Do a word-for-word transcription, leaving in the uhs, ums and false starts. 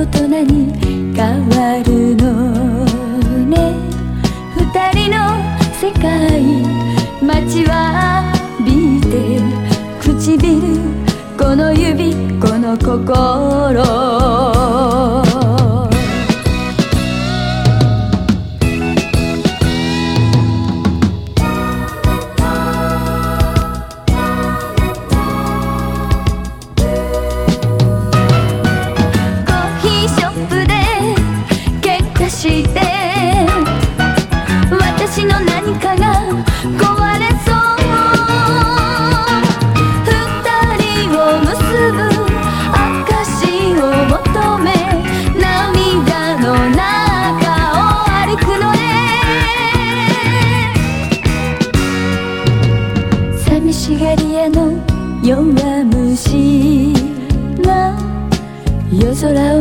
人に変わるのね。二人の世界待ちわびて唇この指この心して私の何かが壊れそう二人を結ぶ証を求め涙の中を歩くのね。寂しがり屋の弱虫が夜空を